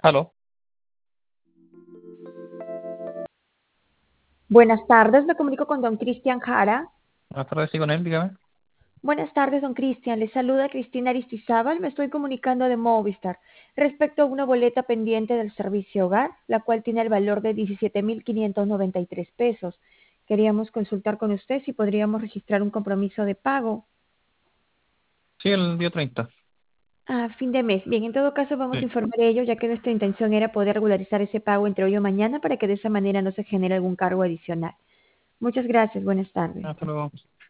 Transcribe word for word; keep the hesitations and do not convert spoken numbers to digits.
Aló, Buenas tardes, me comunico con don Cristian Jara. buenas tardes, sí, con él, dígame. Buenas tardes, don Cristian. Le saluda Cristina Aristizábal. Me estoy comunicando de Movistar respecto a una boleta pendiente del servicio hogar, la cual tiene el valor de diecisiete mil quinientos noventa y tres pesos. Queríamos consultar con usted si podríamos registrar un compromiso de pago Sí, el día treinta. a fin de mes. Bien, en todo caso vamos a Sí, informar de ello, ya que nuestra intención era poder regularizar ese pago entre hoy o mañana para que de esa manera no se genere algún cargo adicional. Muchas gracias. Buenas tardes. hasta luego.